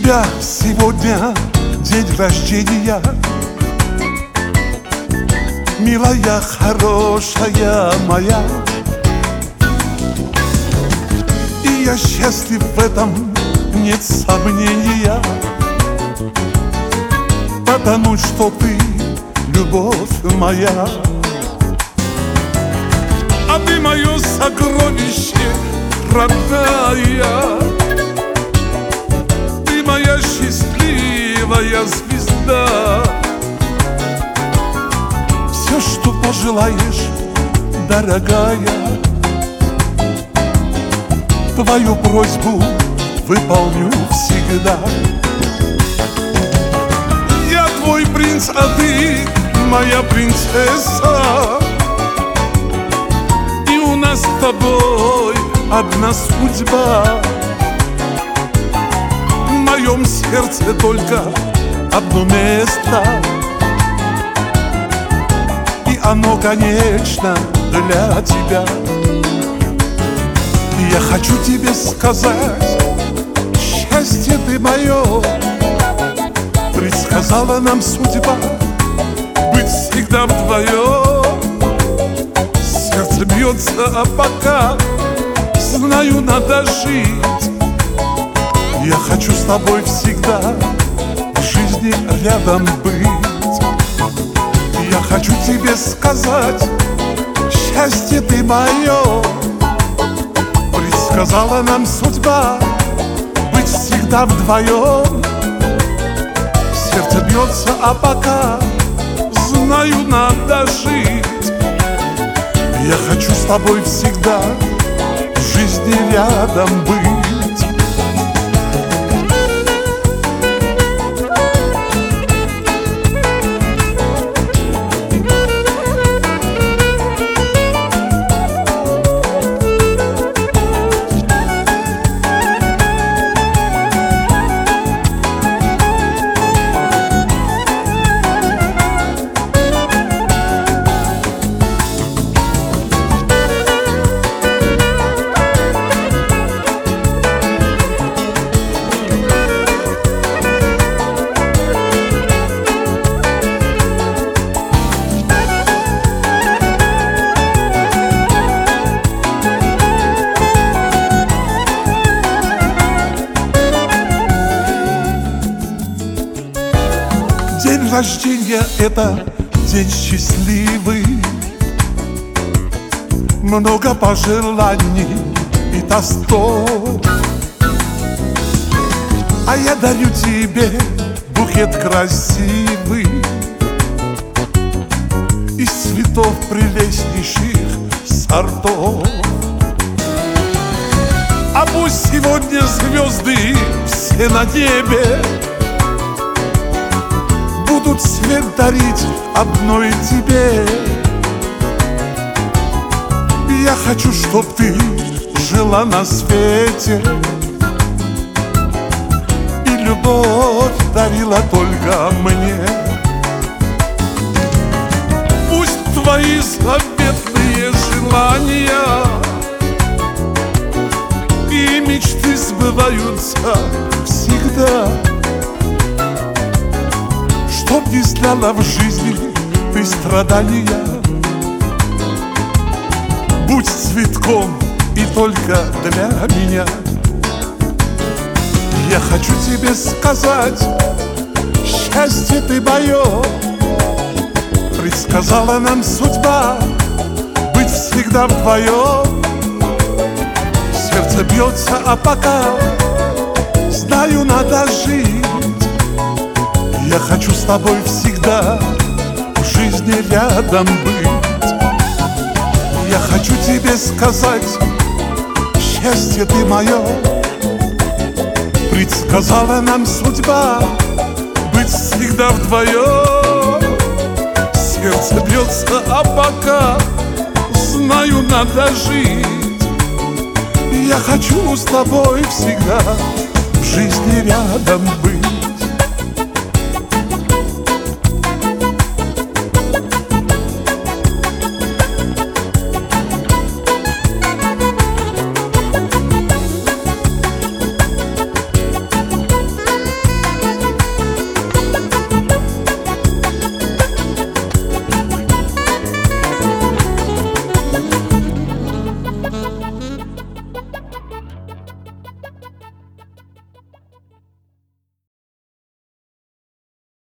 тебя сегодня день рождения, милая, хорошая моя. И я счастлив в этом, нет сомнения, потому что ты любовь моя. А ты мое сокровище, родная, ты моя счастливая звезда. Все, что пожелаешь, дорогая, твою просьбу выполню всегда. Я твой принц, а ты моя принцесса, и у нас с тобой одна судьба. В моем сердце только одно место, и оно, конечно, для тебя. Я хочу тебе сказать, счастье ты мое, предсказала нам судьба быть всегда вдвоем. Сердце бьется, а пока знаю, надо жить. Я хочу с тобой всегда в жизни рядом быть. Я хочу тебе сказать, счастье ты мое, предсказала нам судьба быть всегда вдвоем. Сердце бьется, а пока знаю, надо жить. Я хочу с тобой всегда в жизни рядом быть. День рождения — это день счастливый, много пожеланий и тостов. А я дарю тебе букет красивый из цветов прелестнейших сортов. А пусть сегодня звезды все на небе будут свет дарить одной тебе. Я хочу, чтоб ты жила на свете и любовь дарила только мне. Пусть твои заветные желания и мечты сбываются всегда. Чтоб не знала в жизни ты страдания, будь цветком и только для меня. Я хочу тебе сказать, счастье ты мое, предсказала нам судьба быть всегда вдвоем. Сердце бьется, а пока знаю, надо жить. Я хочу с тобой всегда в жизни рядом быть. Я хочу тебе сказать, счастье ты мое, предсказала нам судьба быть всегда вдвоем. Сердце бьется, а пока знаю, надо жить. Я хочу с тобой всегда в жизни рядом быть.